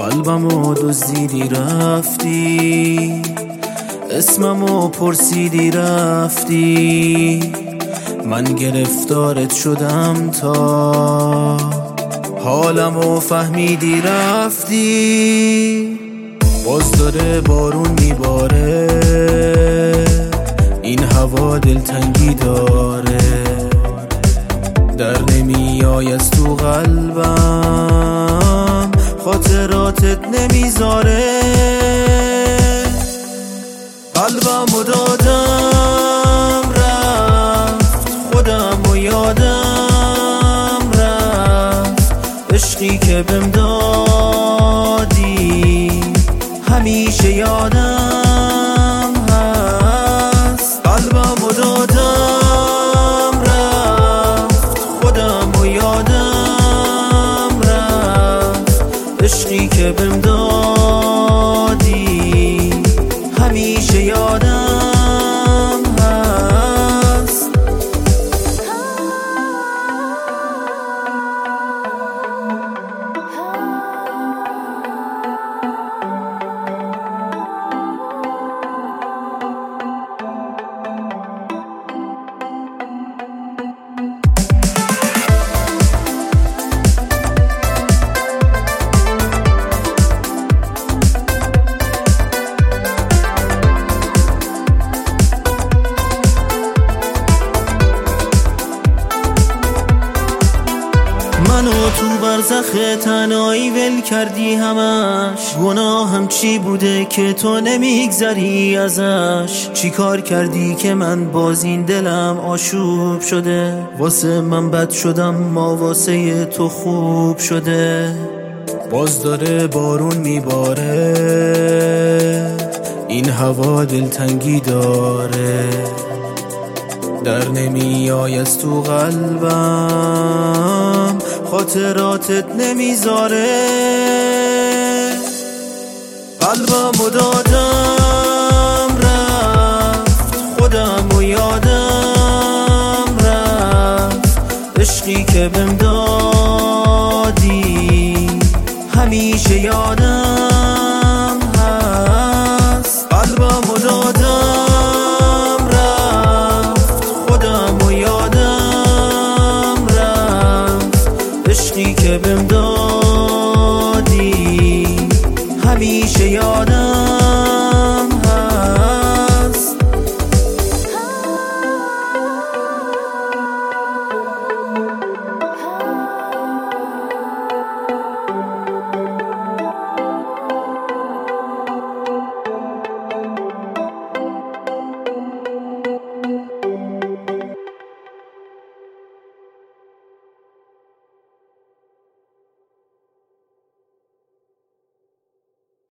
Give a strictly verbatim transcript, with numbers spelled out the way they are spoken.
قلبمو دزدیدی رفتی، اسممو پرسیدی رفتی، من گرفتارت شدم تا حالمو فهمیدی رفتی. باز داره بارون میباره، این هوا دلتنگی داره، در نمیای از تو قلبم، خاطراتت نمیذاره. قلبمو دادم رفت، خودمو یادم رفت، عشقی که بهم دادی همیشه یادم هست. قلبمو دادم رفت، خودمو یادم رفت، عشقی که بهم دادی همیشه یادم هست. منو تو برزخ تنهایی ول کردی همش، گناهم چی بوده که تو نمیگذری ازش؟ چی کار کردی که من باز این دلم آشوب شده؟ واسه من بد شدم ما واسه تو خوب شده. باز داره بارون میباره، این هوا دلتنگی داره، در نمیای از تو قلبم، خاطراتت نمیذاره. قلبمو دادم رفت، خودمو یادم رفت، عشقی که بهم دادی همیشه یادم هست. قلبمو دادم رفت، خودمو یادم رفت، عشقی که بهم